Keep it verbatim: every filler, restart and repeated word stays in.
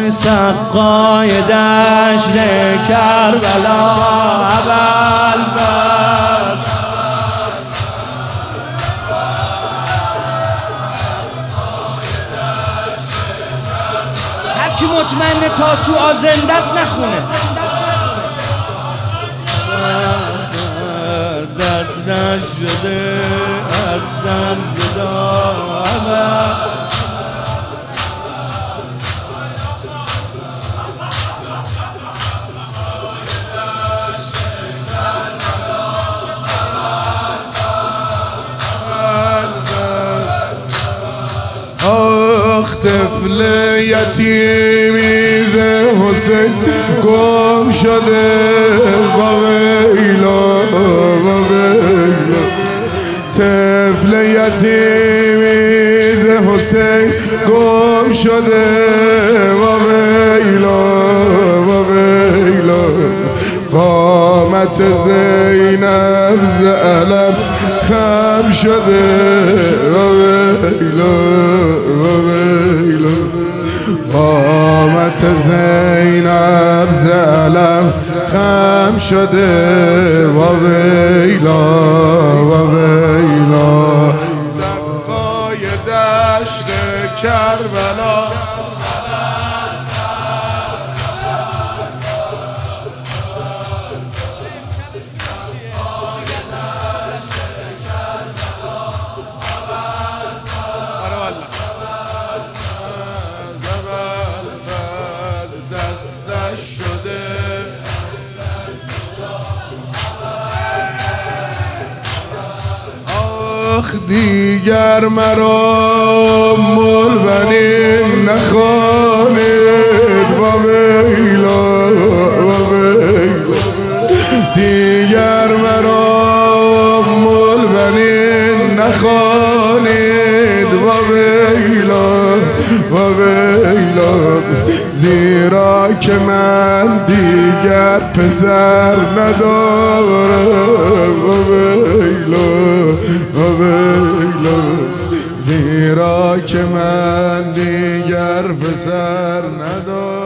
سقای دشت کربلا ابوالفضل هر کی مطمئن تاسوعا زنده است نخونه دست نشده هستم جدا آخ طفل یتیمی ز حسین گم شده با ویلا با ویلا طفل یتیمی ز حسین گم شده با ویلا با ویلا قامت زینب ز علم خم شده با ویلا با ویلا قامت زینب ز علم خم شده با ویلا با ویلا سقای دشت کربلا آخ دیگر مرا ملبنین نخوانید با ویلا با ویلا دیگر مرا ملبنین نخوانید با ویلا با ویلا زیرا که من دیگر پسر ندارم با ویلا با ویلا زیرا که من دیگر پسر ندارم